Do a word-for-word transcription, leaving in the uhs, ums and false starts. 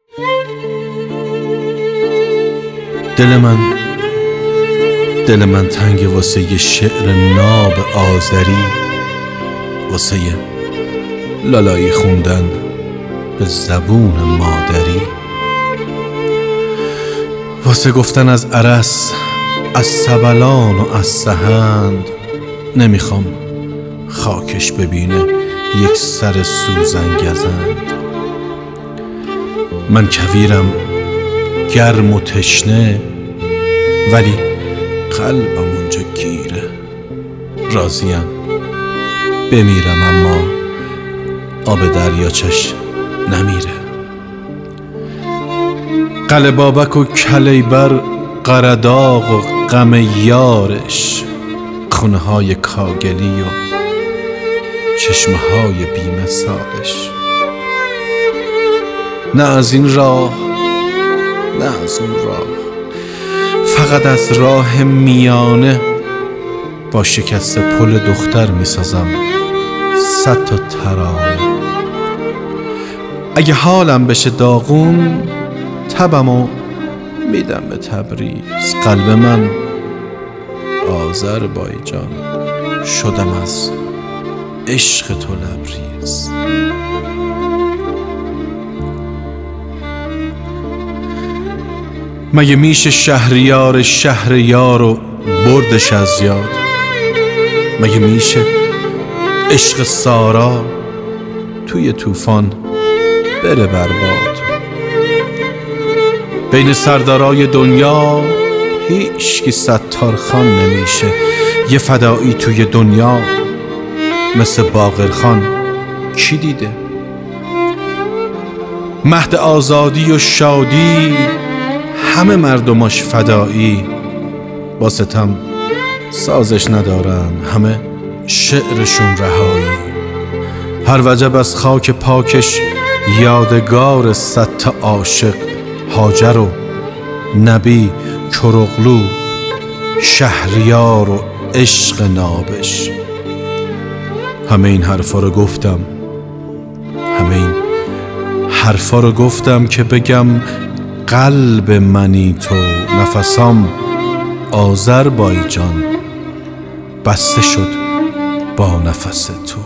دل من دل من تنگ واسه یه شعر ناب آذری، واسه یه لالایی خوندن به زبون مادری، واسه گفتن از ارس، از سبلان و از سهند. نمیخوام خاکش ببینه یک سر سوزن گزند. من کویرم گرم و تشنه، ولی قلبم اونجا گیره. راضیم بمیرم اما آب دریاچش نمیره. قلعه بابک و کلیبر، قرداغ و غم یارش، خونه های کاگلی و چشمه های بی‌مثالش. نه از این راه نه از اون راه، فقط از راه میانه با شکست پل دختر میسازم صد تا ترانه. اگه حالم بشه داغون، تبمو میدم به تبریز. قلب من آذربایجان، شدم از عشق تو لبریز. مگه میشه شهریار شهریار و بردش از یاد؟ مگه میشه عشق سارا توی طوفان بره برباد؟ بین سردارای دنیا هیچکی ستارخان نمیشه. یه فدایی توی دنیا مثل باقرخان کی دیده؟ مهد آزادی و شادی همه مردماش فدایی، با ستم سازش ندارن همه شعرشون رهایی. هر وجب از خاک پاکش یادگار صد تا عاشق، هاجر و نبی، کرغلو، شهریار و عشق نابش. همه این حرفا رو گفتم همه این حرفا رو گفتم که بگم قلب منی تو، نفسام آذربایجان بسته شد با نفس تو.